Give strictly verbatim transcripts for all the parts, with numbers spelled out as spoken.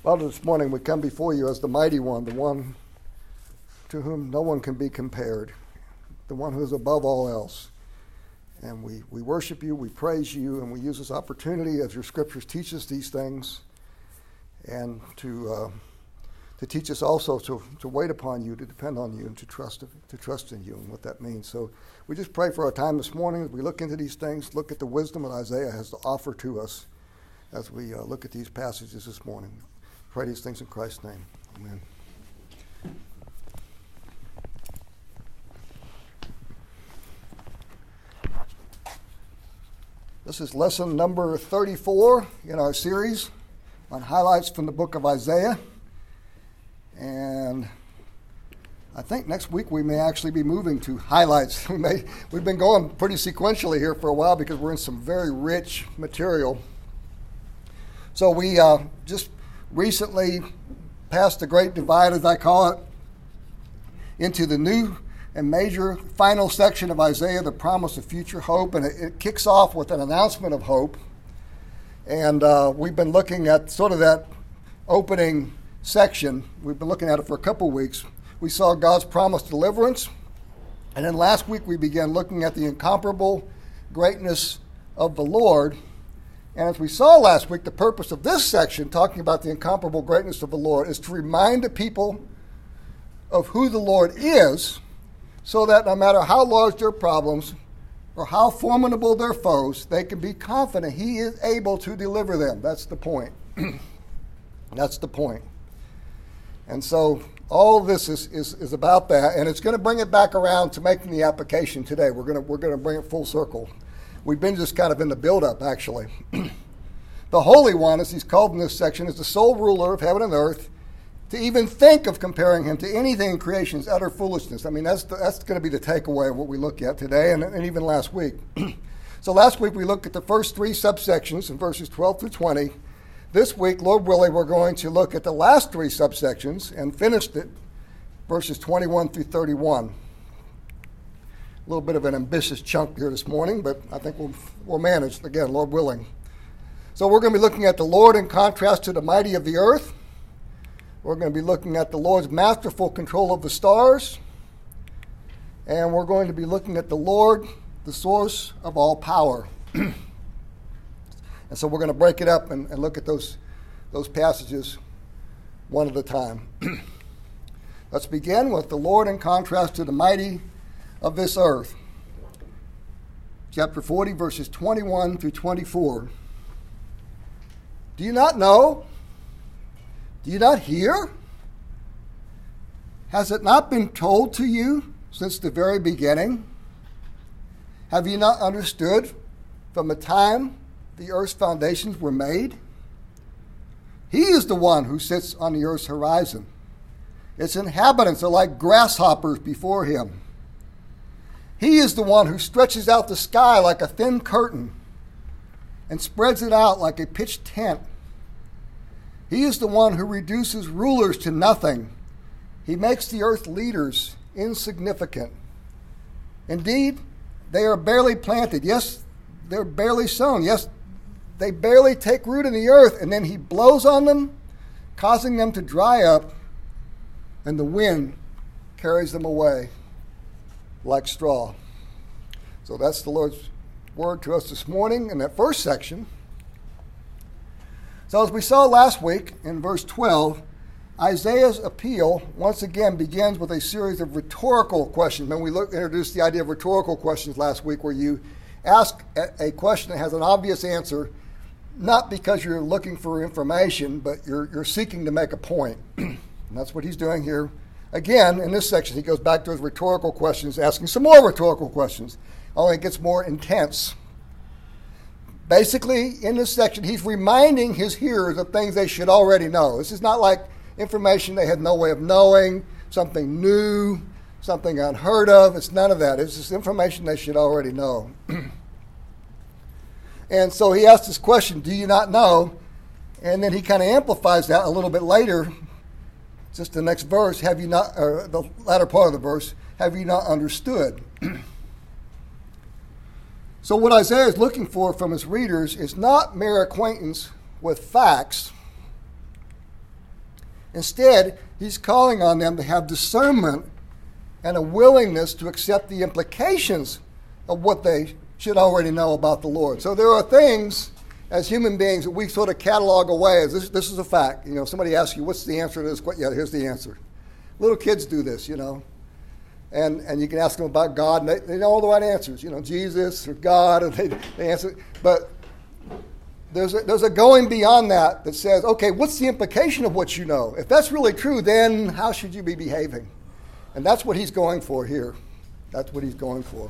Father, this morning we come before you as the mighty one, the one to whom no one can be compared, the one who is above all else. And we, we worship you, we praise you, and we use this opportunity as your scriptures teach us these things, and to uh, to teach us also to, to wait upon you, to depend on you, and to trust to trust in you, and what that means. So we just pray for our time this morning as we look into these things, look at the wisdom that Isaiah has to offer to us as we uh, look at these passages this morning. Pray these things in Christ's name. Amen. This is lesson number thirty-four in our series on highlights from the book of Isaiah. And I think next week we may actually be moving to highlights. We may, we've been going pretty sequentially here for a while because we're in some very rich material. So we uh, just recently passed the great divide, as I call it, into the new and major final section of Isaiah, the promise of future hope, and it, it kicks off with an announcement of hope. And uh, we've been looking at sort of that opening section. We've been looking at it for a couple weeks. We saw God's promised deliverance, and then last week we began looking at the incomparable greatness of the Lord. And as we saw last week, the purpose of this section, talking about the incomparable greatness of the Lord, is to remind the people of who the Lord is, so that no matter how large their problems or how formidable their foes, they can be confident He is able to deliver them. That's the point. That's the point. And so all of this is, is, is about that, and it's going to bring it back around to making the application today. We're going to, we're going to bring it full circle. We've been just kind of in the build-up, actually. The Holy One, as He's called in this section, is the sole ruler of heaven and earth. To even think of comparing Him to anything in creation is utter foolishness. I mean, that's the, that's going to be the takeaway of what we look at today, and, and even last week. So last week we looked at the first three subsections in verses twelve through twenty. This week, Lord willing, we're going to look at the last three subsections and finish it, verses twenty-one through thirty-one. A little bit of an ambitious chunk here this morning, but I think we'll, we'll manage, again, Lord willing. So we're going to be looking at the Lord in contrast to the mighty of the earth. We're going to be looking at the Lord's masterful control of the stars. And we're going to be looking at the Lord, the source of all power. And so we're going to break it up and, and look at those, those passages one at a time. Let's begin with the Lord in contrast to the mighty of this earth. Chapter forty, verses twenty-one through twenty-four. Do you not know? Do you not hear? Has it not been told to you since the very beginning? Have you not understood from the time the earth's foundations were made? He is the one who sits on the earth's horizon. Its inhabitants are like grasshoppers before Him. He is the one who stretches out the sky like a thin curtain and spreads it out like a pitched tent. He is the one who reduces rulers to nothing. He makes the earth leaders insignificant. Indeed, they are barely planted. Yes, they're barely sown. Yes, they barely take root in the earth, and then He blows on them, causing them to dry up, and the wind carries them away like straw. So that's the Lord's word to us this morning in that first section. So as we saw last week in verse twelve, Isaiah's appeal once again begins with a series of rhetorical questions. When we look, introduced the idea of rhetorical questions last week, where you ask a question that has an obvious answer, not because you're looking for information, but you're, you're seeking to make a point. And that's what he's doing here. Again, in this section, he goes back to his rhetorical questions, asking some more rhetorical questions, only it gets more intense. Basically, in this section, he's reminding his hearers of things they should already know. This is not like information they had no way of knowing, something new, something unheard of. It's none of that. It's just information they should already know. And so he asks this question, do you not know? And then he kind of amplifies that a little bit later. Just the next verse, have you not, or the latter part of the verse, have you not understood? So what Isaiah is looking for from his readers is not mere acquaintance with facts, Instead, he's calling on them to have discernment and a willingness to accept the implications of what they should already know about the Lord. So there are things as human beings that we sort of catalog away as this, this is a fact. You know, somebody asks you, what's the answer to this question? Yeah, here's the answer. Little kids do this, you know. And and you can ask them about God, and they, they know all the right answers. You know, Jesus or God, and they, they answer. But there's a, there's a going beyond that that says, okay, what's the implication of what you know? If that's really true, then how should you be behaving? And that's what he's going for here. That's what he's going for.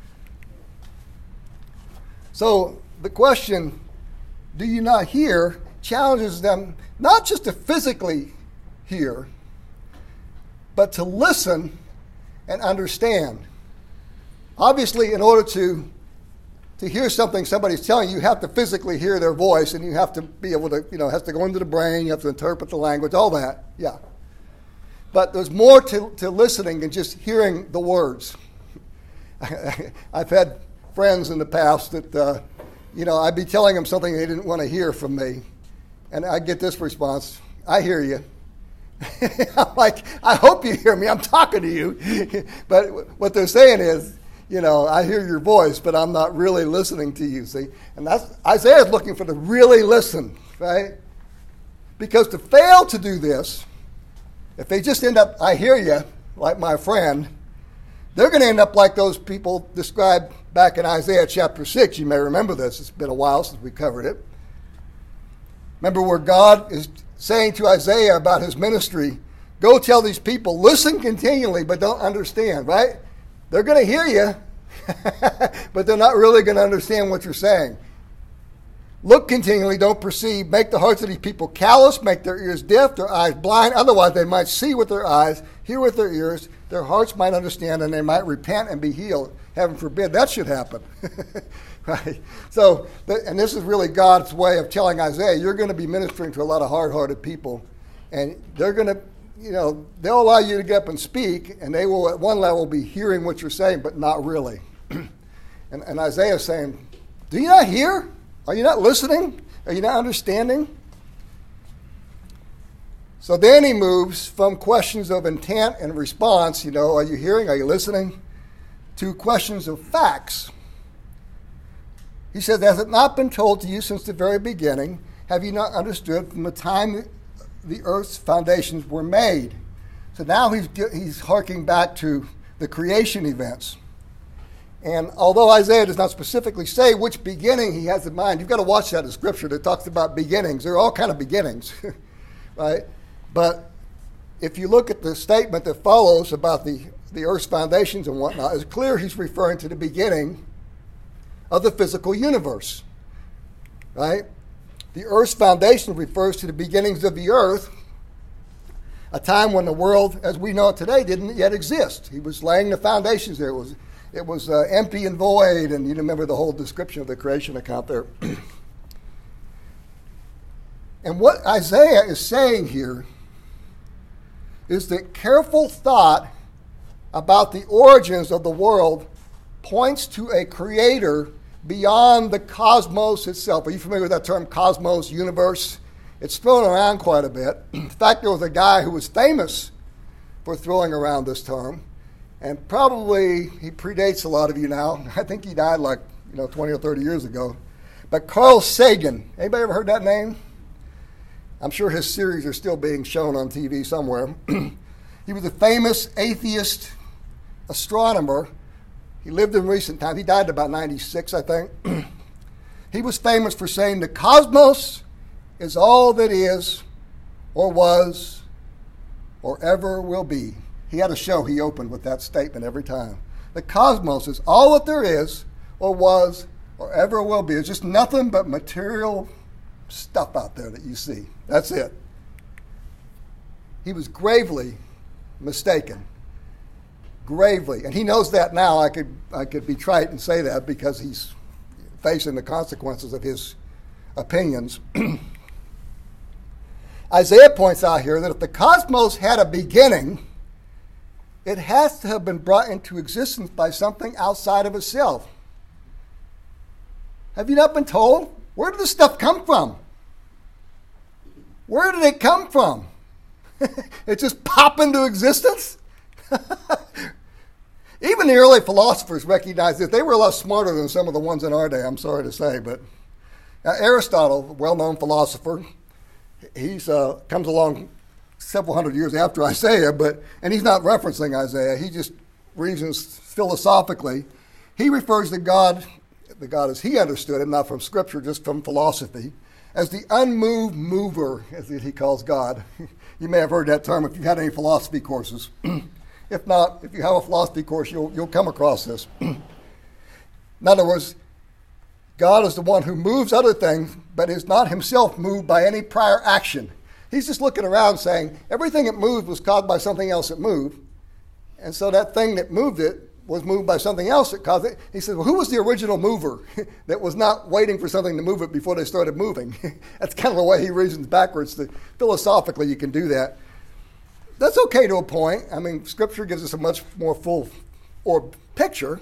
So the question, do you not hear, challenges them not just to physically hear, but to listen and understand. Obviously, in order to, to hear something somebody's telling you, you have to physically hear their voice, and you have to be able to, you know, it has to go into the brain, you have to interpret the language, all that, yeah. But there's more to, to listening than just hearing the words. I've had friends in the past that, uh, you know, I'd be telling them something they didn't want to hear from me, and I'd get this response, I hear you. I'm like, I hope you hear me. I'm talking to you. But what they're saying is, you know, I hear your voice, but I'm not really listening to you, see? And that's Isaiah's looking for to really listen, right? Because to fail to do this, if they just end up, I hear you, like my friend, they're going to end up like those people described back in Isaiah chapter six. You may remember this. It's been a while since we covered it. Remember where God is saying to Isaiah about his ministry, go tell these people, listen continually, but don't understand, right? They're going to hear you, but they're not really going to understand what you're saying. Look continually, don't perceive. Make the hearts of these people callous, make their ears deaf, their eyes blind. Otherwise, they might see with their eyes, hear with their ears, their hearts might understand, and they might repent and be healed. Heaven forbid that should happen. Right? So, and this is really God's way of telling Isaiah, you're going to be ministering to a lot of hard-hearted people, and they're going to, you know, they'll allow you to get up and speak, and they will at one level be hearing what you're saying, but not really. and, and Isaiah is saying, do you not hear? Are you not listening? Are you not understanding? So then he moves from questions of intent and response, you know, are you hearing? Are you listening? To questions of facts. He says, has it not been told to you since the very beginning? Have you not understood from the time the earth's foundations were made? So now he's, he's harking back to the creation events. And although Isaiah does not specifically say which beginning he has in mind, you've got to watch that in Scripture that talks about beginnings. There are all kind of beginnings, right? But if you look at the statement that follows about the, the earth's foundations and whatnot, it's clear he's referring to the beginning of the physical universe, right? The earth's foundation refers to the beginnings of the earth, a time when the world, as we know it today, didn't yet exist. He was laying the foundations there. It was, it was uh, empty and void, and you remember the whole description of the creation account there. And what Isaiah is saying here is that careful thought about the origins of the world points to a creator beyond the cosmos itself. Are you familiar with that term, cosmos, universe? It's thrown around quite a bit. In fact, there was a guy who was famous for throwing around this term, and probably he predates a lot of you now. I think he died like, you know, twenty or thirty years ago. But Carl Sagan, anybody ever heard that name? I'm sure his series are still being shown on T V somewhere. He was a famous atheist astronomer. He lived in recent times. He died at about ninety-six, I think. He was famous for saying the cosmos is all that is or was or ever will be. He had a show he opened with that statement every time. The cosmos is all that there is or was or ever will be. It's just nothing but material stuff out there that you see. That's it. He was gravely mistaken. Gravely. And he knows that now. I could I could be trite and say that because he's facing the consequences of his opinions. Isaiah points out here that if the cosmos had a beginning, it has to have been brought into existence by something outside of itself. Have you not been told? Where did this stuff come from? Where did it come from? It just popped into existence? Even the early philosophers recognized that they were a lot smarter than some of the ones in our day, I'm sorry to say. But uh, Aristotle, a well-known philosopher, he's uh, comes along several hundred years after Isaiah, but and he's not referencing Isaiah. He just reasons philosophically. He refers to God, the God as he understood it, not from Scripture, just from philosophy, as the unmoved mover, as he calls God. You may have heard that term if you've had any philosophy courses. If not, if you have a philosophy course, you'll, you'll come across this. In other words, God is the one who moves other things, but is not himself moved by any prior action. He's just looking around saying, everything that moved was caused by something else that moved. And so that thing that moved it was moved by something else that caused it. He said, well, who was the original mover that was not waiting for something to move it before they started moving? That's kind of the way he reasons backwards. The, philosophically, you can do that. That's okay to a point. I mean, Scripture gives us a much more full or picture.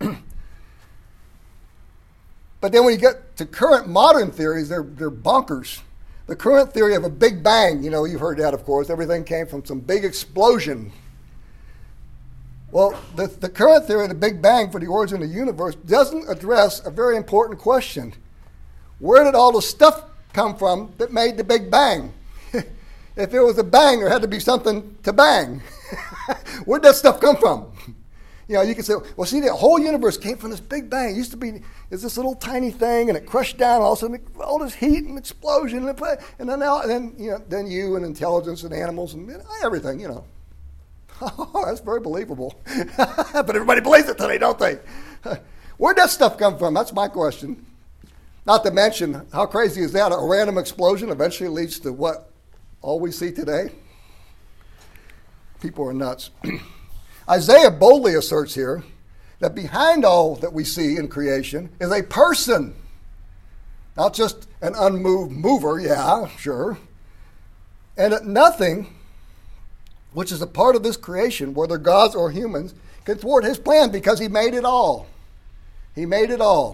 But then when you get to current modern theories, they're, they're bonkers. The current theory of a Big Bang, you know, you've heard that, of course. Everything came from some big explosion. Well, the, the current theory of the Big Bang for the origin of the universe doesn't address a very important question. Where did all the stuff come from that made the Big Bang? If it was a bang, there had to be something to bang. Where'd that stuff come from? You know, you can say, well, see, the whole universe came from this Big Bang. It used to be is this little tiny thing, and it crushed down, and all of a sudden, all this heat and explosion, and, and then, now, and then, you know, then you and intelligence and animals and everything, you know. Oh, that's very believable. But everybody believes it today, don't they? Where'd that stuff come from? That's my question. Not to mention, how crazy is that? A random explosion eventually leads to what? All we see today? People are nuts. Isaiah boldly asserts here that behind all that we see in creation is a person. Not just an unmoved mover, yeah, sure. And that nothing, which is a part of this creation, whether gods or humans, can thwart his plan because he made it all. He made it all.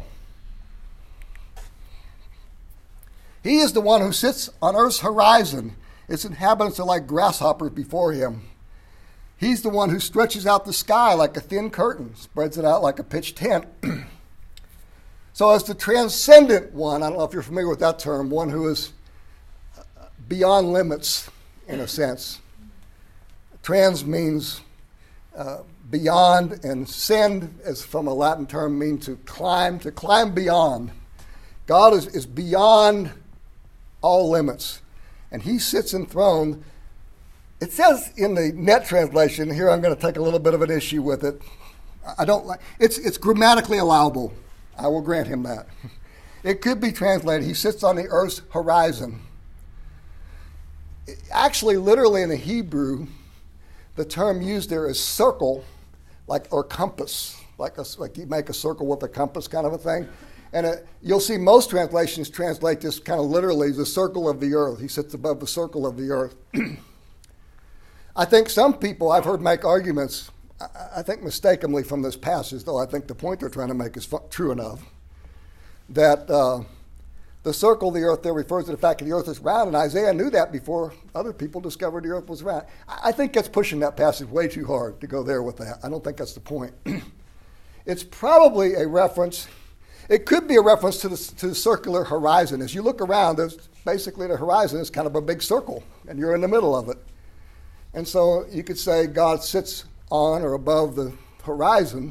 He is the one who sits on earth's horizon. Its inhabitants are like grasshoppers before him. He's the one who stretches out the sky like a thin curtain, spreads it out like a pitched tent. So as the transcendent one, I don't know if you're familiar with that term, one who is beyond limits, in a sense. Trans means uh, beyond, and send, as from a Latin term, means to climb, to climb beyond. God is, is beyond all limits. And he sits enthroned. It says in the Net translation, here I'm going to take a little bit of an issue with it. I don't like it's it's grammatically allowable. I will grant him that. It could be translated, he sits on the earth's horizon. Actually, literally in the Hebrew, the term used there is circle, like or compass, like a, like you make a circle with a compass kind of a thing. And it, you'll see most translations translate this kind of literally the circle of the earth. He sits above the circle of the earth. I think some people I've heard make arguments, I, I think mistakenly from this passage, though I think the point they're trying to make is fu- true enough, that uh, the circle of the earth there refers to the fact that the earth is round, and Isaiah knew that before other people discovered the earth was round. I, I think that's pushing that passage way too hard to go there with that. I don't think that's the point. It's probably a reference. It could be a reference to the, to the circular horizon. As you look around, there's basically the horizon is kind of a big circle, and you're in the middle of it. And so you could say God sits on or above the horizon,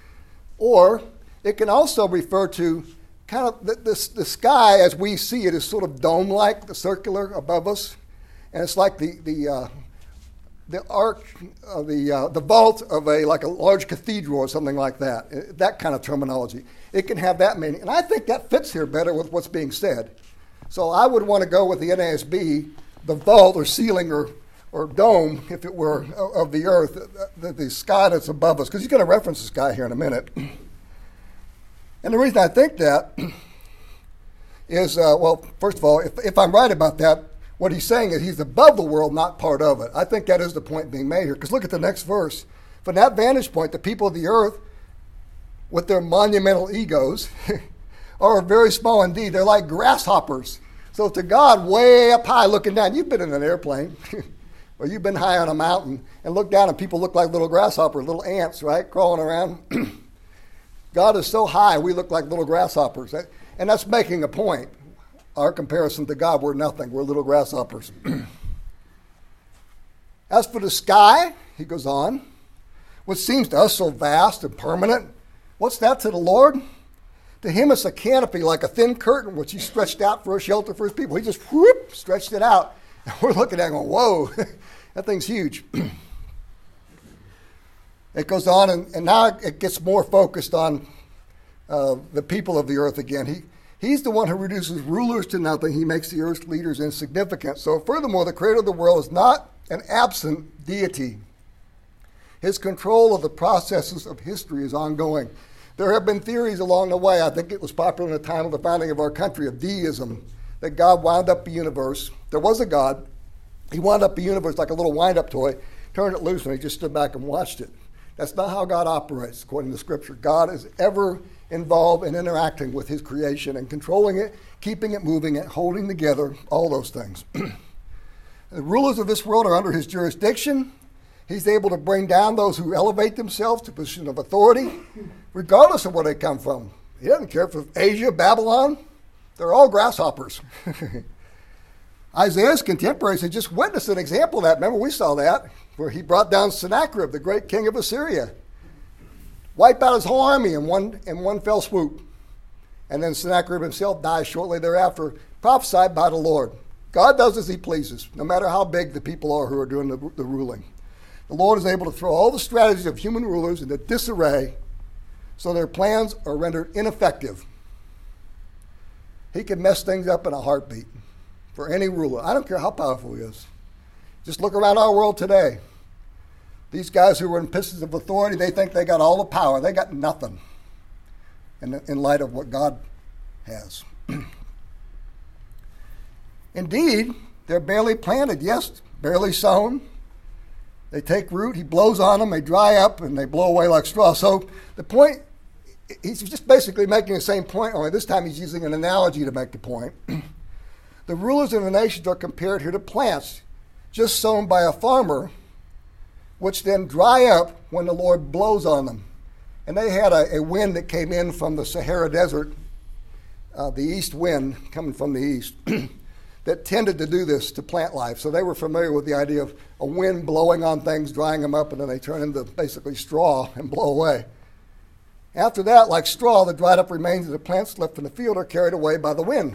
or it can also refer to kind of the, the, the sky as we see it is sort of dome-like, the circular above us, and it's like the the uh, the arc, uh, the uh, the vault of a like a large cathedral or something like that. That kind of terminology. It can have that meaning, and I think that fits here better with what's being said. So I would want to go with the N A S B, the vault or ceiling or or dome, if it were, of the earth, the, the sky that's above us, because he's going to reference the sky here in a minute. And the reason I think that is, uh, well, first of all, if, if I'm right about that, what he's saying is he's above the world, not part of it. I think that is the point being made here, because look at the next verse. From that vantage point, the people of the earth, with their monumental egos, are very small indeed. They're like grasshoppers. So to God, way up high looking down, you've been in an airplane. Or you've been high on a mountain and look down and people look like little grasshoppers, little ants, right, crawling around. God is so high, we look like little grasshoppers. And that's making a point. Our comparison to God, we're nothing. We're little grasshoppers. As for the sky, he goes on, which seems to us so vast and permanent, what's that to the Lord? To him it's a canopy like a thin curtain which he stretched out for a shelter for his people. He just whoop, stretched it out. And we're looking at it going, whoa, that thing's huge. It goes on, and, and now it gets more focused on uh, the people of the earth again. He He's the one who reduces rulers to nothing. He makes the earth's leaders insignificant. So furthermore, the creator of the world is not an absent deity. His control of the processes of history is ongoing. There have been theories along the way. I think it was popular in the time of the founding of our country of deism, that God wound up the universe. There was a God. He wound up the universe like a little wind-up toy, turned it loose, and he just stood back and watched it. That's not how God operates, according to Scripture. God is ever involved in interacting with his creation and controlling it, keeping it moving, it, holding together, all those things. The rulers of this world are under his jurisdiction. He's able to bring down those who elevate themselves to a position of authority, regardless of where they come from. He doesn't care if it's Asia, Babylon. They're all grasshoppers. Isaiah's contemporaries had just witnessed an example of that. Remember, we saw that, where he brought down Sennacherib, the great king of Assyria. Wiped out his whole army in one, in one fell swoop. And then Sennacherib himself dies shortly thereafter, prophesied by the Lord. God does as he pleases, no matter how big the people are who are doing the, the ruling. The Lord is able to throw all the strategies of human rulers into disarray so their plans are rendered ineffective. He can mess things up in a heartbeat for any ruler. I don't care how powerful he is. Just look around our world today. These guys who are in positions of authority, they think they got all the power. They got nothing in, in light of what God has. Indeed, they're barely planted, yes, barely sown. They take root, he blows on them, they dry up, and they blow away like straw. So the point, he's just basically making the same point, only this time he's using an analogy to make the point. The rulers of the nations are compared here to plants just sown by a farmer, which then dry up when the Lord blows on them. And they had a, a wind that came in from the Sahara Desert, uh, the east wind coming from the east, that tended to do this to plant life. So they were familiar with the idea of a wind blowing on things, drying them up, and then they turn into basically straw and blow away. After that, like straw, the dried up remains of the plants left in the field are carried away by the wind.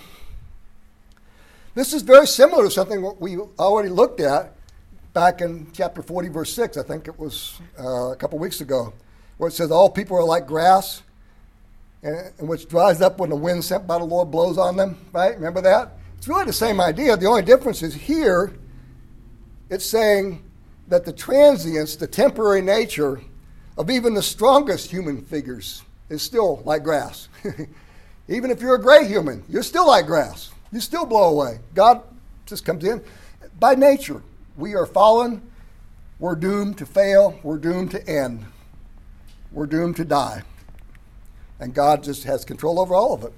This is very similar to something we already looked at back in chapter forty, verse six, I think it was uh, a couple weeks ago, where it says, all people are like grass, and, and which dries up when the wind sent by the Lord blows on them, right? Remember that? It's really the same idea. The only difference is here, it's saying that the transience, the temporary nature of even the strongest human figures is still like grass. Even if you're a great human, you're still like grass. You still blow away. God just comes in. By nature, we are fallen. We're doomed to fail. We're doomed to end. We're doomed to die. And God just has control over all of it.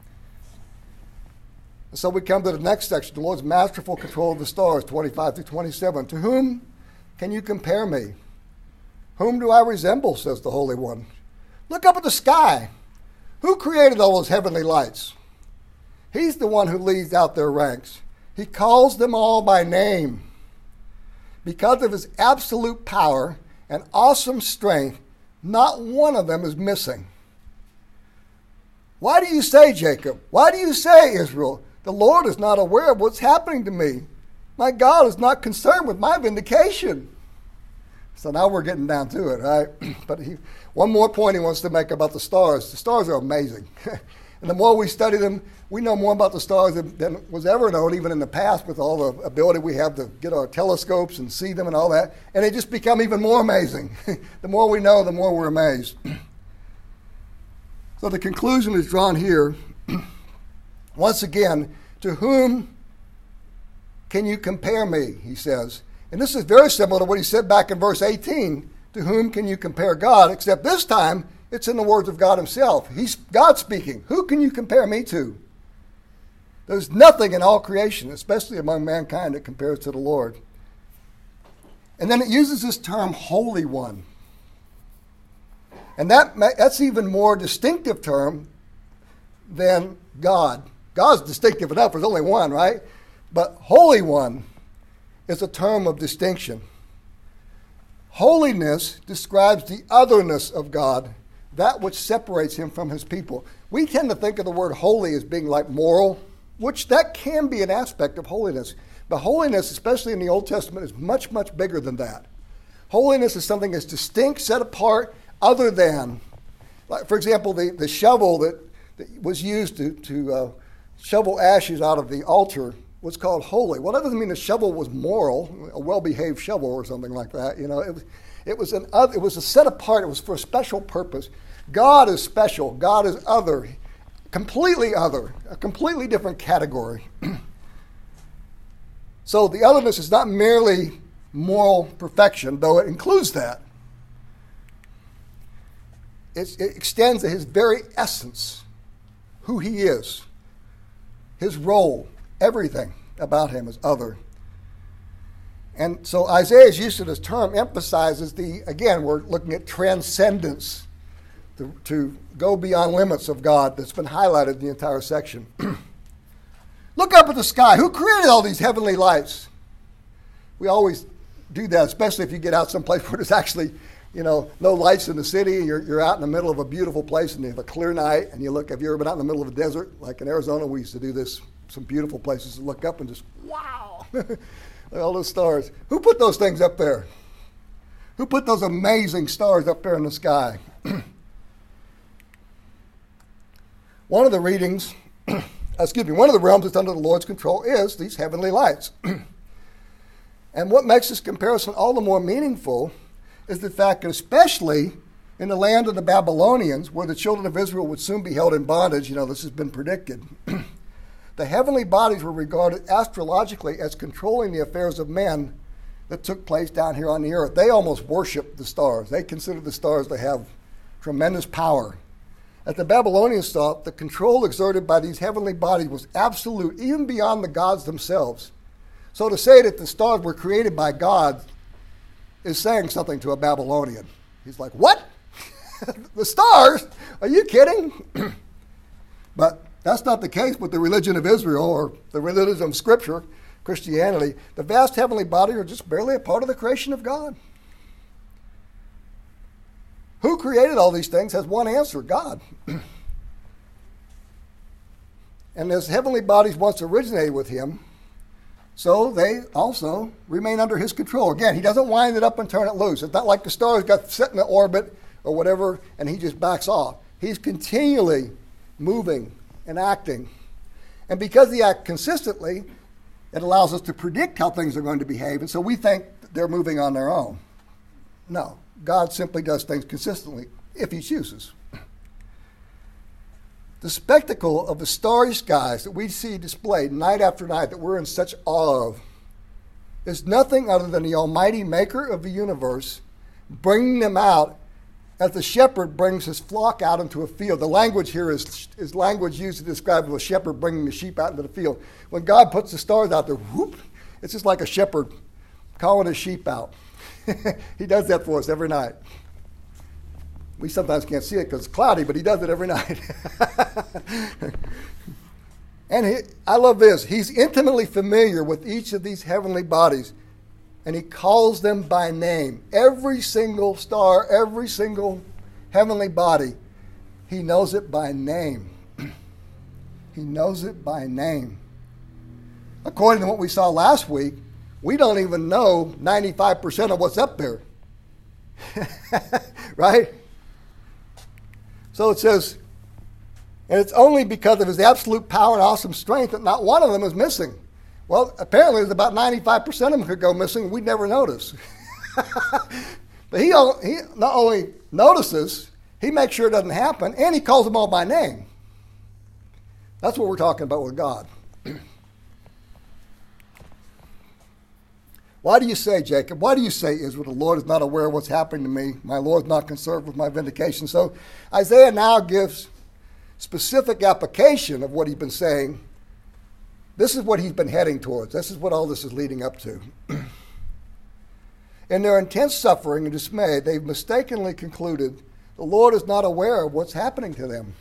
And so we come to the next section, the Lord's masterful control of the stars, twenty-five through twenty-seven. To whom can you compare me? Whom do I resemble, says the Holy One. Look up at the sky. Who created all those heavenly lights? He's the one who leads out their ranks. He calls them all by name. Because of his absolute power and awesome strength, not one of them is missing. Why do you say, Jacob? Why do you say, Israel? The Lord is not aware of what's happening to me. My God is not concerned with my vindication. So now we're getting down to it, right? But he, one more point he wants to make about the stars. The stars are amazing. And the more we study them, we know more about the stars than, than was ever known, even in the past, with all the ability we have to get our telescopes and see them and all that. And they just become even more amazing. The more we know, the more we're amazed. So the conclusion is drawn here. Once again, to whom can you compare me, he says. And this is very similar to what he said back in verse eighteen. To whom can you compare God? Except this time, it's in the words of God himself. He's God speaking. Who can you compare me to? There's nothing in all creation, especially among mankind, that compares to the Lord. And then it uses this term, Holy One. And that that's even more distinctive term than God. God's distinctive enough, there's only one, right? But Holy One is a term of distinction. Holiness describes the otherness of God, that which separates him from his people. We tend to think of the word holy as being like moral, which that can be an aspect of holiness. But holiness, especially in the Old Testament, is much, much bigger than that. Holiness is something that's distinct, set apart, other than. Like, for example, the, the shovel that, that was used to, to uh, shovel ashes out of the altar was called holy. Well, that doesn't mean the shovel was moral, a well-behaved shovel or something like that. You know, it was, it was an other, it was a set apart. It was for a special purpose. God is special. God is other, completely other, a completely different category. So the otherness is not merely moral perfection, though it includes that. It's, it extends to his very essence, who he is, his role. Everything about him is other. And so Isaiah's use of this term emphasizes the, again, we're looking at transcendence, to, to go beyond limits of God that's been highlighted in the entire section. Look up at the sky. Who created all these heavenly lights? We always do that, especially if you get out someplace where there's actually, you know, no lights in the city. You're, you're out in the middle of a beautiful place and you have a clear night and you look, have you ever been out in the middle of a desert? Like in Arizona, we used to do this. Some beautiful places to look up and just, wow, all those stars. Who put those things up there? Who put those amazing stars up there in the sky? One of the readings, excuse me, one of the realms that's under the Lord's control is these heavenly lights. And what makes this comparison all the more meaningful is the fact that especially in the land of the Babylonians, where the children of Israel would soon be held in bondage, you know, this has been predicted. The heavenly bodies were regarded astrologically as controlling the affairs of men that took place down here on the earth. They almost worshiped the stars. They considered the stars to have tremendous power. At the Babylonians thought, the control exerted by these heavenly bodies was absolute, even beyond the gods themselves. So to say that the stars were created by God is saying something to a Babylonian. He's like, what? The stars? Are you kidding? But that's not the case with the religion of Israel or the religion of Scripture, Christianity. The vast heavenly bodies are just barely a part of the creation of God. Who created all these things has one answer, God. And as heavenly bodies once originated with him, so they also remain under his control. Again, he doesn't wind it up and turn it loose. It's not like the stars got set in the orbit or whatever and he just backs off. He's continually moving and acting. And because they act consistently, it allows us to predict how things are going to behave. And so we think they're moving on their own. No, God simply does things consistently if he chooses. The spectacle of the starry skies that we see displayed night after night that we're in such awe of is nothing other than the almighty maker of the universe bringing them out as the shepherd brings his flock out into a field. The language here is, is language used to describe a shepherd bringing the sheep out into the field. When God puts the stars out there, whoop, it's just like a shepherd calling his sheep out. He does that for us every night. We sometimes can't see it because it's cloudy, but he does it every night. And he, I love this. He's intimately familiar with each of these heavenly bodies. And he calls them by name. Every single star, every single heavenly body, he knows it by name. He knows it by name. According to what we saw last week, we don't even know ninety-five percent of what's up there. Right? So it says, and it's only because of his absolute power and awesome strength that not one of them is missing. Well, apparently there's about ninety-five percent of them could go missing and we'd never notice. But he, he not only notices, he makes sure it doesn't happen, and he calls them all by name. That's what we're talking about with God. Why do you say, Jacob? Why do you say, Israel, the Lord is not aware of what's happening to me? My Lord is not concerned with my vindication. So Isaiah now gives specific application of what he's been saying. This is what he's been heading towards. This is what all this is leading up to. In their intense suffering and dismay, they've mistakenly concluded the Lord is not aware of what's happening to them.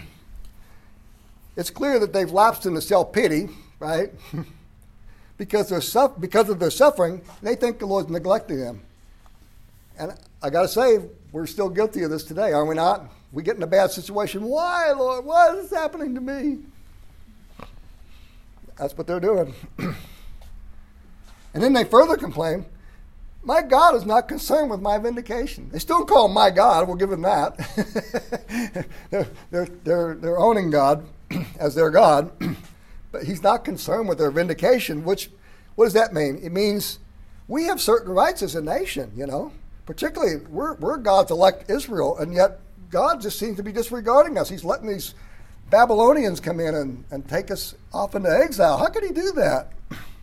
It's clear that they've lapsed into self-pity, right? because, they're suff- because of their suffering, they think the Lord's neglecting them. And I got to say, we're still guilty of this today, are we not? We get in a bad situation. Why, Lord? Why is this happening to me? That's what they're doing. And then they further complain, my God is not concerned with my vindication. They still call him my God. We'll give him that. they're, they're, they're, they're owning God as their God. But he's not concerned with their vindication, which, what does that mean? It means we have certain rights as a nation, you know. Particularly, we're, we're God's elect Israel, and yet God just seems to be disregarding us. He's letting these Babylonians come in and, and take us off into exile. How could he do that?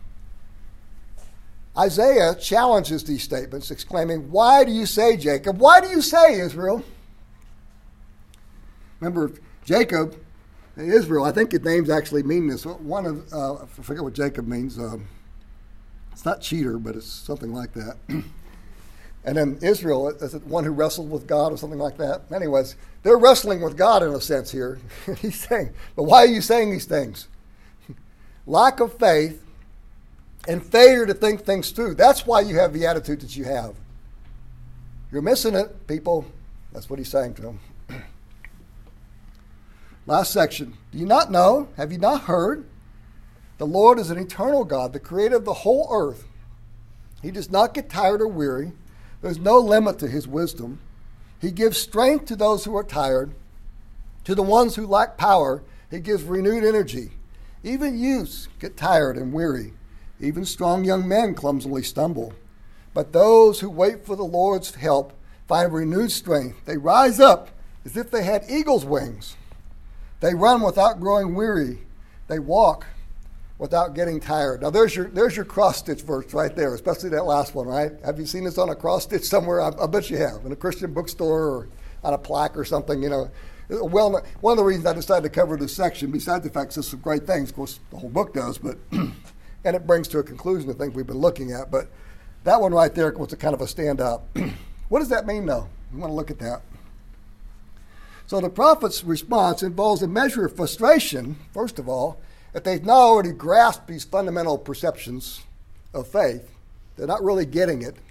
Isaiah challenges these statements, exclaiming, why do you say, Jacob? Why do you say, Israel? Remember, Jacob, Israel, I think the names actually mean this. One of, uh, I forget what Jacob means. Uh, it's not cheater, but it's something like that. And then Israel, is it one who wrestled with God or something like that? Anyways, they're wrestling with God in a sense here. He's saying, but why are you saying these things? Lack of faith and failure to think things through. That's why you have the attitude that you have. You're missing it, people. That's what he's saying to them. Last section. Do you not know? Have you not heard? The Lord is an eternal God, the creator of the whole earth. He does not get tired or weary. There's no limit to his wisdom. He gives strength to those who are tired. To the ones who lack power, he gives renewed energy. Even youths get tired and weary. Even strong young men clumsily stumble. But those who wait for the Lord's help find renewed strength. They rise up as if they had eagle's wings. They run without growing weary. They walk without getting tired. Now there's your there's your cross-stitch verse right there, especially that last one, right? Have you seen this on a cross-stitch somewhere? I, I bet you have, in a Christian bookstore or on a plaque or something, you know. Well, one of the reasons I decided to cover this section, besides the fact there's some great things, of course the whole book does, but and it brings to a conclusion the things we've been looking at, but that one right there was a kind of a standout. What does that mean, though? We want to look at that. So the prophet's response involves a measure of frustration, first of all, that they've not already grasped these fundamental perceptions of faith. They're not really getting it.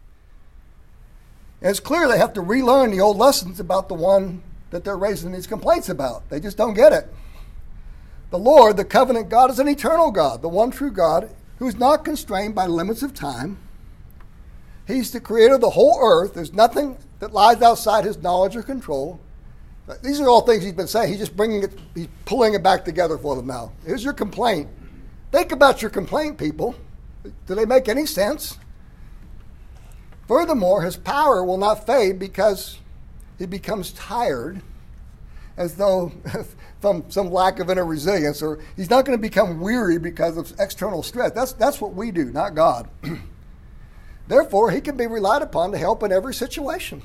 And it's clear they have to relearn the old lessons about the one that they're raising these complaints about. They just don't get it. The Lord, the covenant God, is an eternal God, the one true God who is not constrained by limits of time. He's the creator of the whole earth. There's nothing that lies outside his knowledge or control. These are all things he's been saying. He's just bringing it, he's pulling it back together for them now. Here's your complaint. Think about your complaint, people. Do they make any sense? Furthermore, his power will not fade because he becomes tired, as though from some lack of inner resilience, or he's not going to become weary because of external stress. That's, that's what we do, not God. Therefore, he can be relied upon to help in every situation.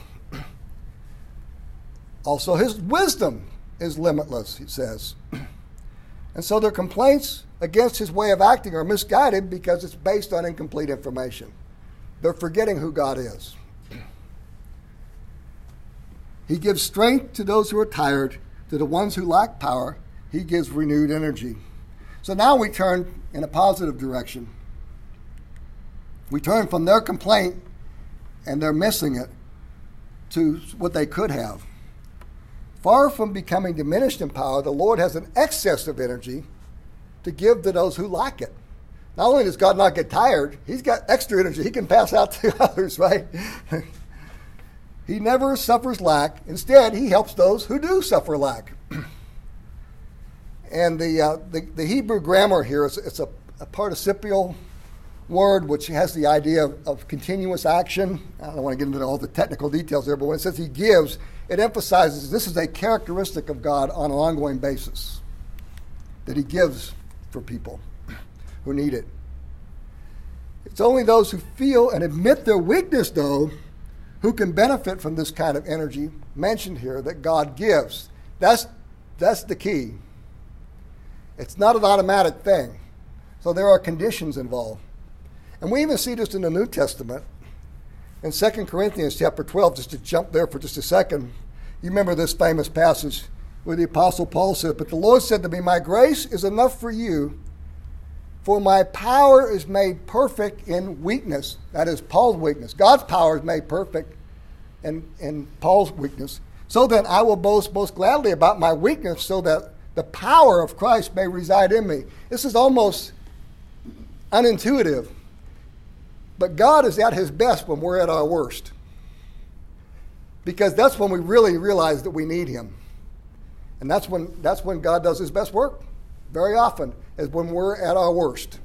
Also, his wisdom is limitless, he says. And so their complaints against his way of acting are misguided because it's based on incomplete information. They're forgetting who God is. He gives strength to those who are tired. To the ones who lack power, he gives renewed energy. So now we turn in a positive direction. We turn from their complaint, and they're missing it, to what they could have. Far from becoming diminished in power, the Lord has an excess of energy to give to those who lack it. Not only does God not get tired, he's got extra energy he can pass out to others, right? He never suffers lack. Instead, he helps those who do suffer lack. And the, uh, the the Hebrew grammar here is it's a, a participial word which has the idea of, of continuous action. I don't want to get into all the technical details there, but when it says he gives, it emphasizes this is a characteristic of God on an ongoing basis, that he gives for people who need it. It's only those who feel and admit their weakness, though, who can benefit from this kind of energy mentioned here that God gives. That's, that's the key. It's not an automatic thing. So there are conditions involved. And we even see this in the New Testament. In Second Corinthians chapter twelve, just to jump there for just a second, you remember this famous passage where the Apostle Paul said, "But the Lord said to me, my grace is enough for you, for my power is made perfect in weakness." That is Paul's weakness. God's power is made perfect in, in Paul's weakness. "So then I will boast most gladly about my weakness, so that the power of Christ may reside in me." This is almost unintuitive. But God is at his best when we're at our worst. Because that's when we really realize that we need him. And that's when that's when God does his best work. Very often, is when we're at our worst.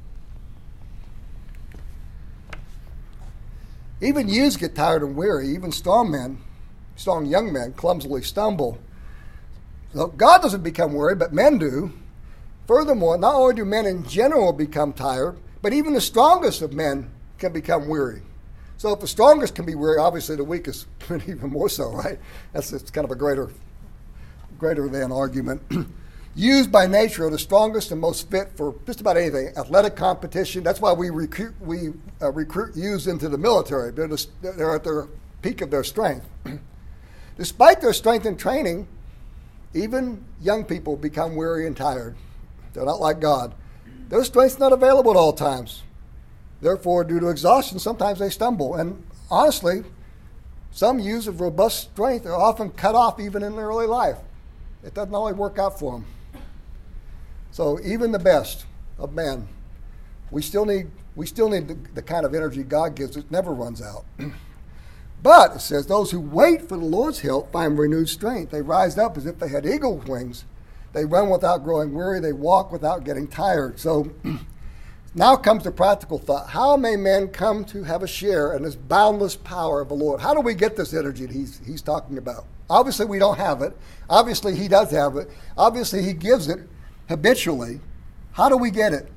Even youths get tired and weary. Even strong men, strong young men, clumsily stumble. So God doesn't become weary, but men do. Furthermore, not only do men in general become tired, but even the strongest of men can become weary. So if the strongest can be weary, obviously the weakest even more so, right? That's it's kind of a greater, greater than argument. Youths by nature are the strongest and most fit for just about anything. Athletic competition. That's why we recruit we uh, recruit youths into the military. They're, the, they're at their peak of their strength. Despite their strength and training, even young people become weary and tired. They're not like God. Their strength's not available at all times. Therefore, due to exhaustion, sometimes they stumble. And honestly, some youths of robust strength are often cut off even in their early life. It doesn't always work out for them. So even the best of men, we still need we still need the, the kind of energy God gives. It never runs out. But it says, those who wait for the Lord's help find renewed strength. They rise up as if they had eagle wings. They run without growing weary. They walk without getting tired. So now comes the practical thought. How may men come to have a share in this boundless power of the Lord? How do we get this energy that he's, he's talking about? Obviously, we don't have it. Obviously, he does have it. Obviously, he gives it habitually. How do we get it?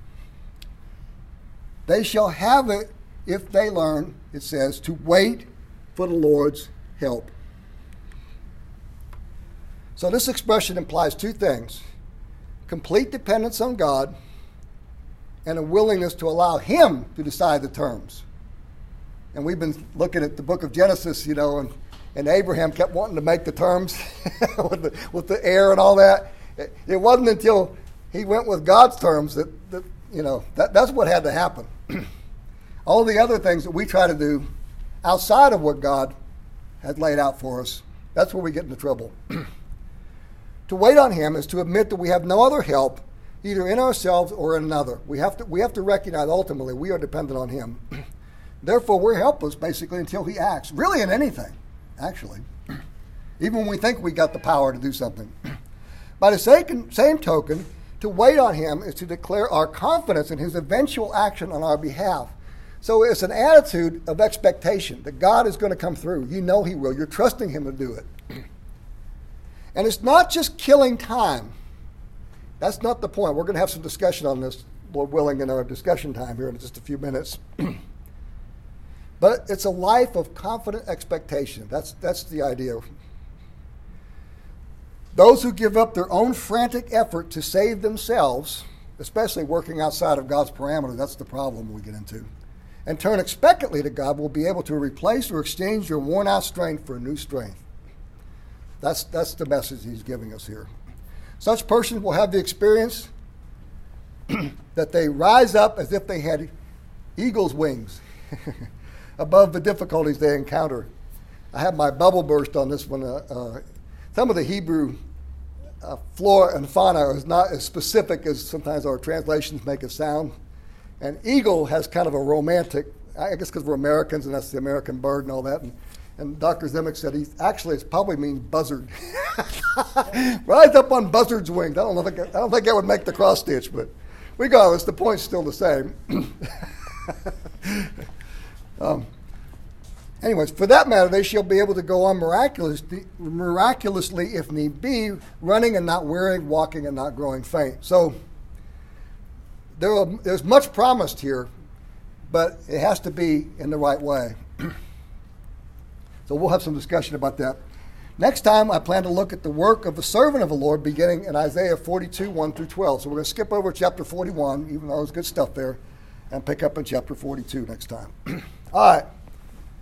They shall have it if they learn, it says, to wait for the Lord's help. So this expression implies two things: complete dependence on God and a willingness to allow him to decide the terms. And we've been looking at the book of Genesis, you know, and, and Abraham kept wanting to make the terms with, the, with the heir and all that. It, it wasn't until he went with God's terms that, that you know, that, that's what had to happen. All the other things that we try to do outside of what God had laid out for us, that's where we get into trouble. To wait on him is to admit that we have no other help, either in ourselves or in another. We have to we have to recognize ultimately we are dependent on him. Therefore, we're helpless basically until he acts. Really in anything, actually. Even when we think we got the power to do something. By the same, same token, to wait on him is to declare our confidence in his eventual action on our behalf. So it's an attitude of expectation that God is going to come through. You know he will. You're trusting him to do it. And it's not just killing time. That's not the point. We're going to have some discussion on this, Lord willing, in our discussion time here in just a few minutes. But it's a life of confident expectation. That's, that's the idea. Those who give up their own frantic effort to save themselves, especially working outside of God's parameter, that's the problem we get into, and turn expectantly to God, will be able to replace or exchange your worn-out strength for new strength. That's, that's the message he's giving us here. Such persons will have the experience that they rise up as if they had eagle's wings above the difficulties they encounter. I have my bubble burst on this one. Uh, uh, some of the Hebrew uh, flora and fauna is not as specific as sometimes our translations make it sound. And eagle has kind of a romantic, I guess because we're Americans and that's the American bird and all that. And, And Doctor Zemek said he actually it probably means buzzard. Rise up on buzzard's wings. I don't know. If I, I don't think that would make the cross stitch, but regardless, the point's still the same. um, anyways, for that matter, they shall be able to go on miraculously, miraculously if need be, running and not wearying, walking and not growing faint. So there are, there's much promised here, but it has to be in the right way. So we'll have some discussion about that. Next time, I plan to look at the work of the servant of the Lord beginning in Isaiah forty-two, one through twelve. So we're going to skip over chapter forty-one, even though there's good stuff there, and pick up in chapter forty-two next time. All right.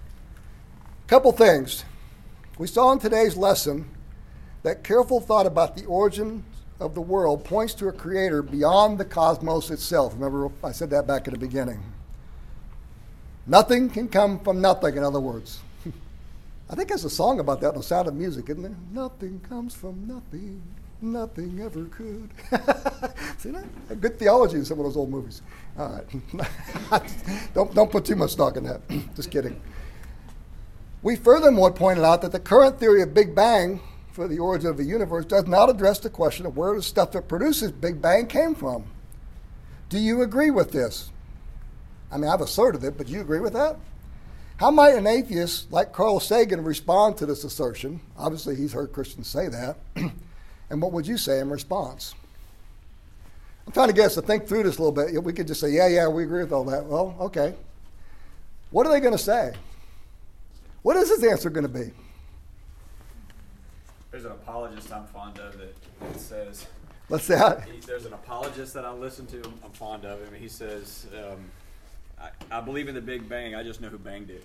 couple things. We saw in today's lesson that careful thought about the origin of the world points to a creator beyond the cosmos itself. Remember, I said that back at the beginning. Nothing can come from nothing, in other words. I think there's a song about that in The Sound of Music, isn't there? Nothing comes from nothing, nothing ever could. See that? Good theology in some of those old movies. All right. don't, don't put too much stock in that. Just kidding. We furthermore pointed out that the current theory of Big Bang for the origin of the universe does not address the question of where the stuff that produces Big Bang came from. Do you agree with this? I mean, I've asserted it, but do you agree with that? How might an atheist like Carl Sagan respond to this assertion? Obviously, he's heard Christians say that. And what would you say in response? I'm trying to get us to think through this a little bit. We could just say, yeah, yeah, we agree with all that. Well, okay. What are they going to say? What is his answer going to be? There's an apologist I'm fond of that, that says... What's that? He, there's an apologist that I listen to. I'm fond of him. He says, um, I, I believe in the Big Bang. I just know who banged it.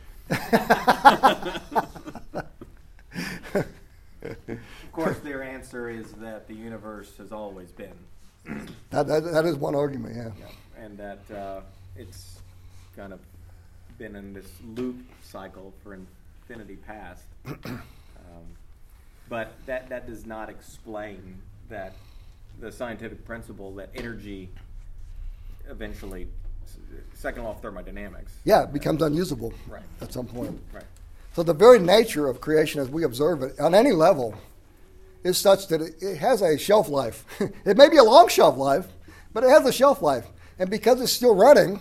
Of course, their answer is that the universe has always been. that, that, that is one argument, yeah. yeah. And that uh, it's kind of been in this loop cycle for infinity past. um, but that, that does not explain that the scientific principle that energy eventually, second law of thermodynamics. Yeah, it becomes unusable right. at some point. Right. So the very nature of creation as we observe it on any level is such that it, it has a shelf life. It may be a long shelf life, but it has a shelf life. And because it's still running,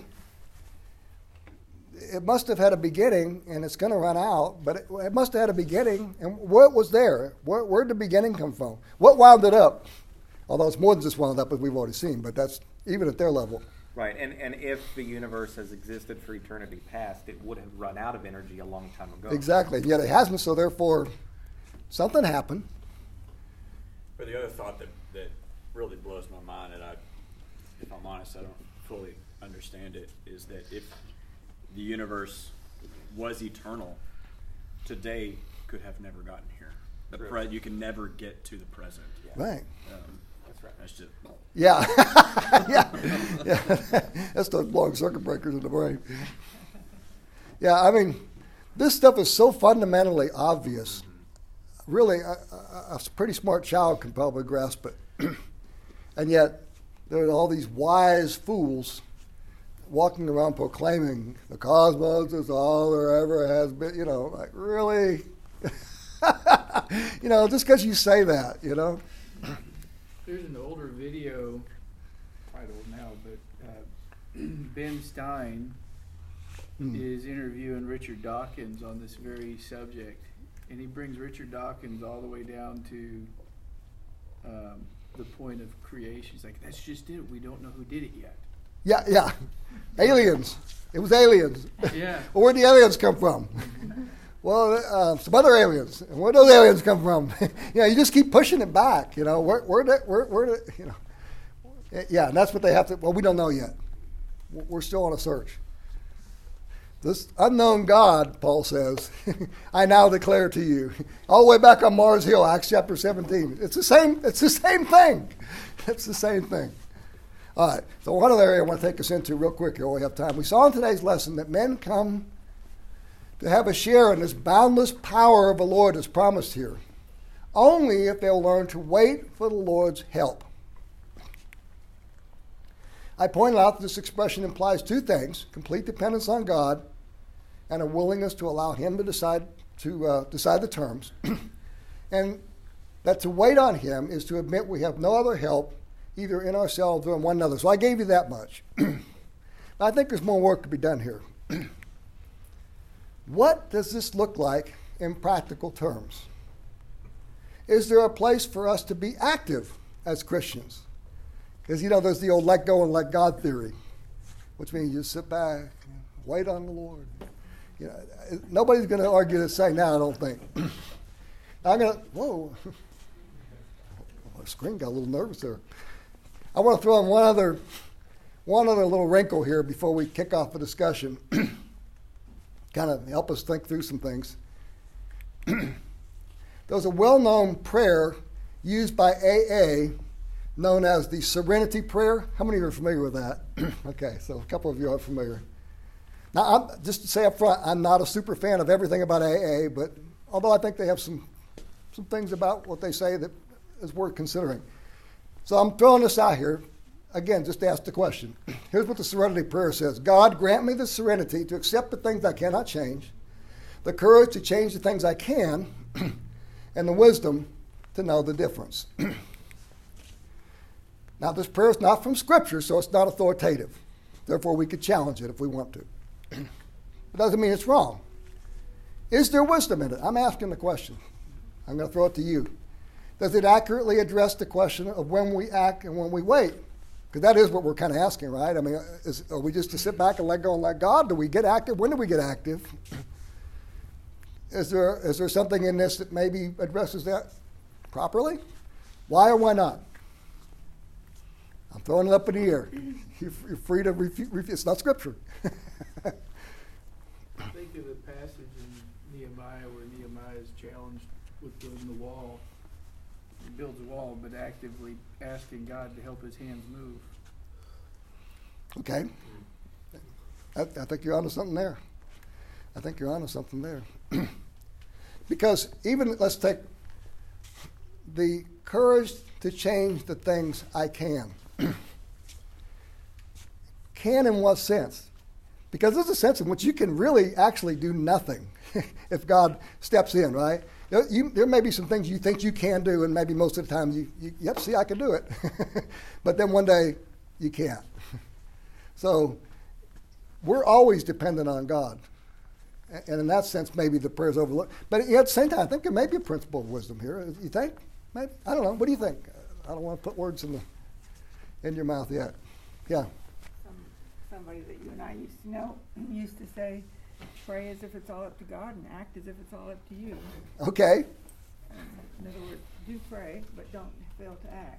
it must have had a beginning, and it's going to run out, but it, it must have had a beginning. And what was there? Where, where did the beginning come from? What wound it up? Although it's more than just wound up, as we've already seen, but that's even at their level. Right, and, and if the universe has existed for eternity past, it would have run out of energy a long time ago. Exactly, yet it hasn't, so therefore something happened. But the other thought that, that really blows my mind, and I, if I'm honest, I don't fully understand it, is that if the universe was eternal, today could have never gotten here. The pre- you can never get to the present. Yeah. Right. Um, that's right. That's just... Yeah. yeah. yeah. That's those blowing circuit breakers in the brain. Yeah, I mean, this stuff is so fundamentally obvious. Really, a, a, a pretty smart child can probably grasp it. And yet, there are all these wise fools walking around proclaiming the cosmos is all there ever has been. You know, like, really? You know, just because you say that, you know? There's an older video, quite old now, but uh, Ben Stein mm. is interviewing Richard Dawkins on this very subject. And he brings Richard Dawkins all the way down to um, the point of creation. He's like, that's just it. We don't know who did it yet. Yeah, yeah. Aliens. It was aliens. Yeah. Well, where'd the aliens come from? Well, uh, some other aliens. And where'd those aliens come from? You know, you just keep pushing it back. You know, where, where, did, where, where, did, you know. Yeah, and that's what they have to. Well, we don't know yet. We're still on a search. This unknown God, Paul says, I now declare to you. All the way back on Mars Hill, Acts chapter seventeen. It's the same. It's the same thing. It's the same thing. All right. So one other area I want to take us into real quick here while we have time. We saw in today's lesson that men come to have a share in this boundless power of the Lord that's promised here, only if they'll learn to wait for the Lord's help. I pointed out that this expression implies two things: complete dependence on God and a willingness to allow Him to decide to uh, decide the terms. And that to wait on Him is to admit we have no other help either in ourselves or in one another. So I gave you that much. I think there's more work to be done here. What does this look like in practical terms? Is there a place for us to be active as Christians? Because, you know, there's the old let go and let God theory, which means you sit back, wait on the Lord. You know, nobody's going to argue this saying now, I don't think. I'm going to, whoa. The screen got a little nervous there. I want to throw in one other, one other little wrinkle here before we kick off the discussion. Kind of help us think through some things. There's a well-known prayer used by A A known as the Serenity Prayer. How many of you are familiar with that? Okay, so a couple of you are familiar. Now, I'm, just to say up front, I'm not a super fan of everything about A A, but although I think they have some, some things about what they say that is worth considering. So I'm throwing this out here. Again, just to ask the question. Here's what the Serenity Prayer says. God, grant me the serenity to accept the things I cannot change, the courage to change the things I can, and the wisdom to know the difference. Now, this prayer is not from Scripture, so it's not authoritative. Therefore, we could challenge it if we want to. It doesn't mean it's wrong. Is there wisdom in it? I'm asking the question. I'm going to throw it to you. Does it accurately address the question of when we act and when we wait? Because that is what we're kind of asking, right? I mean, is, are we just to sit back and let go and let God? Do we get active? When do we get active? Is there is there something in this that maybe addresses that properly? Why or why not? I'm throwing it up in the air. You're, you're free to refute. Refu- it's not Scripture. Think of the passage in Nehemiah where Nehemiah is challenged with building the wall. He builds a wall, but actively asking God to help his hands move. Okay. I, I think you're onto something there. I think you're onto something there. Because even, let's take the courage to change the things I can. Can in what sense? Because there's a sense in which you can really actually do nothing if God steps in, right? There, you, there may be some things you think you can do, and maybe most of the time you, you yep, see, I can do it. But then one day you can't. So we're always dependent on God. And in that sense, maybe the prayer's overlooked. But at the same time, I think there may be a principle of wisdom here. You think? Maybe? I don't know. What do you think? I don't want to put words in the in your mouth yet. Yeah. Some, somebody that you and I used to know used to say, pray as if it's all up to God and act as if it's all up to you. Okay. Um, in other words, do pray, but don't fail to act.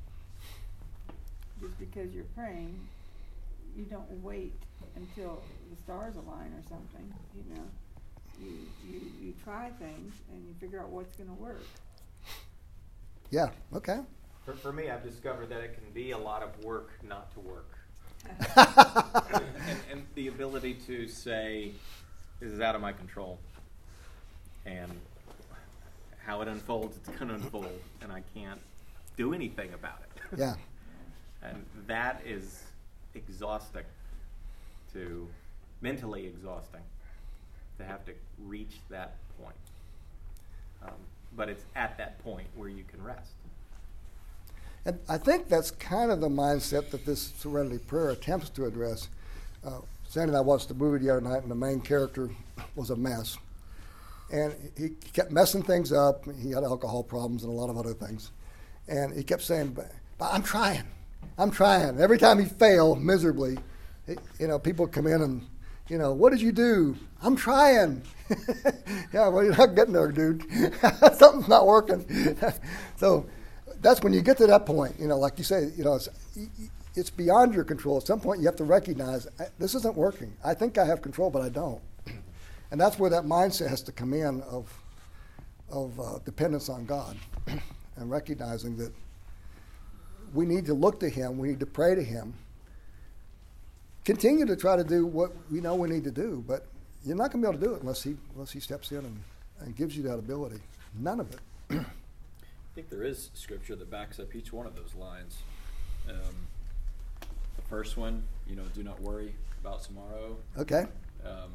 Just because you're praying, you don't wait until the stars align or something, you know. You, you, you try things and you figure out what's going to work. Yeah, okay. For, for me, I've discovered that it can be a lot of work not to work. and, and the ability to say, this is out of my control. And how it unfolds, it's going to unfold. And I can't do anything about it. Yeah. And that is exhausting, to mentally exhausting, to have to reach that point. Um, but it's at that point where you can rest. And I think that's kind of the mindset that this Serenity Prayer attempts to address. Uh, Sandy and I watched the movie the other night, and the main character was a mess. And he kept messing things up. He had alcohol problems and a lot of other things. And he kept saying, but, but I'm trying. I'm trying. Every time he failed miserably, he, you know, people come in and, you know, what did you do? I'm trying. Yeah, well, you're not getting there, dude. Something's not working. So that's when you get to that point, you know, like you say, you know, it's, it's beyond your control. At some point you have to recognize, this isn't working. I think I have control, but I don't. And that's where that mindset has to come in of, of uh, dependence on God and recognizing that we need to look to Him, we need to pray to Him, continue to try to do what we know we need to do, but you're not going to be able to do it unless He unless He steps in and, and gives you that ability. None of it. I think there is scripture that backs up each one of those lines. Um, the first one, you know, do not worry about tomorrow. Okay. Um,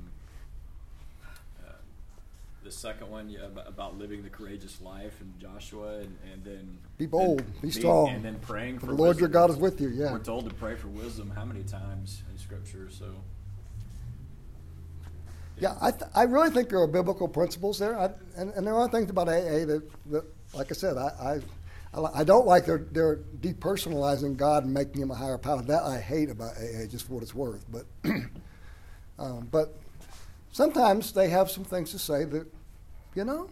uh, the second one, yeah, about, about living the courageous life in Joshua, and, and then Be bold, and be strong. and then praying for For the Lord your wisdom. God is with you, yeah. We're told to pray for wisdom how many times in Scripture? So, Yeah, I, th- I really think there are biblical principles there, I, and, and there are things about A A that, that like I said, I I, I, I don't like their, their depersonalizing God and making Him a higher power. That I hate about A A, just for what it's worth. But um, but sometimes they have some things to say that, you know,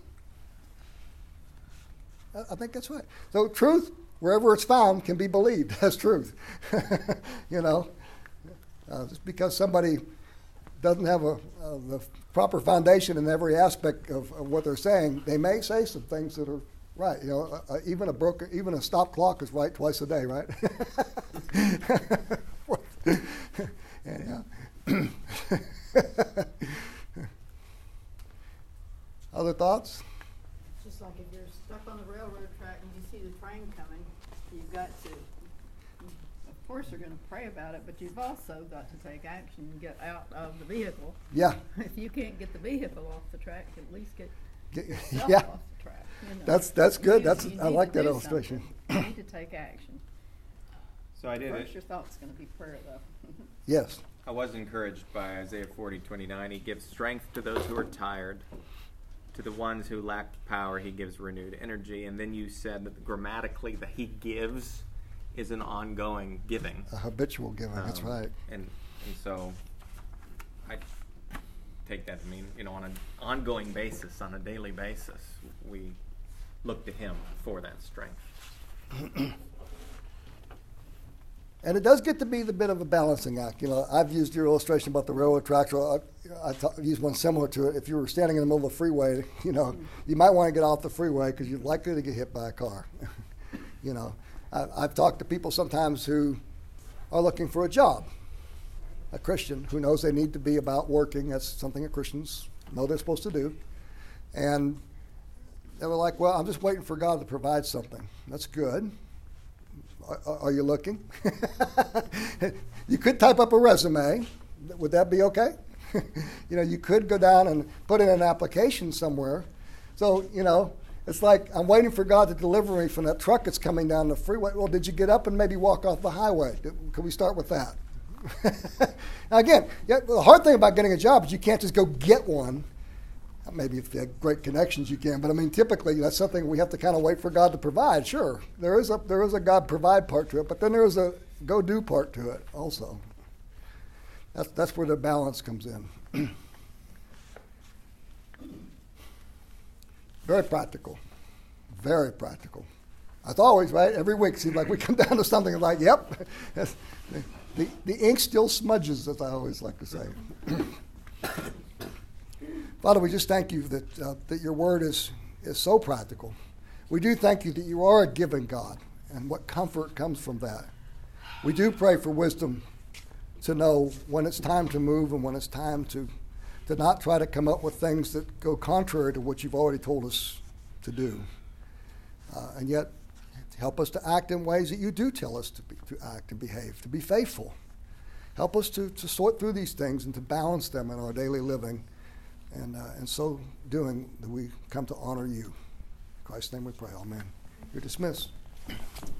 I, I think that's right. So truth, wherever it's found, can be believed as truth. You know, uh, just because somebody doesn't have a, uh, the proper foundation in every aspect of, of what they're saying, they may say some things that are right. You know, uh, even a broken, even a stop clock is right twice a day, right? Anyhow. Other thoughts? Just like if you're stuck on the railroad track and you see the train coming, you've got to, of course you're gonna pray about it, but you've also got to take action and get out of the vehicle. Yeah. If you can't get the vehicle off the track, at least get Get- yourself yeah. off the track. you know. That's that's You good. need- That's you I need like to that do illustration. something. You need to take action. So I did First, it. your thought's gonna be prayer though. Yes. I was encouraged by Isaiah forty twenty-nine. He gives strength to those who are tired. To the ones who lack power, he gives renewed energy. And then you said that grammatically, the he gives is an ongoing giving. A habitual giving. That's Um, right. And and so I take that to mean, you know, on an ongoing basis, on a daily basis, we look to him for that strength. And it does get to be the bit of a balancing act. You know, I've used your illustration about the railroad tracks. Or I, I t- used one similar to it. If you were standing in the middle of the freeway, you know, you might want to get off the freeway because you're likely to get hit by a car. You know, I, I've talked to people sometimes who are looking for a job. A Christian who knows they need to be about working. That's something that Christians know they're supposed to do. And they were like, well, I'm just waiting for God to provide something. That's good. Are, are you looking? You could type up a resume. Would that be okay? You know, you could go down and put in an application somewhere. So, you know, it's like I'm waiting for God to deliver me from that truck that's coming down the freeway. Well, did you get up and maybe walk off the highway? Can we start with that? Now, again, yeah, the hard thing about getting a job is you can't just go get one. Maybe if you have great connections, you can. But I mean, typically, that's something we have to kind of wait for God to provide. Sure, there is a there is a God provide part to it, but then there is a go do part to it also. That's that's where the balance comes in. Very practical, very practical. As always, right? Every week seems like we come down to something like, yep, the, the the ink still smudges, as I always like to say. Father, we just thank you that uh, that your word is is so practical. We do thank you that you are a giving God, and what comfort comes from that. We do pray for wisdom to know when it's time to move and when it's time to to not try to come up with things that go contrary to what you've already told us to do. Uh, and yet, help us to act in ways that you do tell us to be, to act and behave, to be faithful. Help us to, to sort through these things and to balance them in our daily living. And uh, in so doing, that we come to honor you. In Christ's name we pray. Amen. You're dismissed.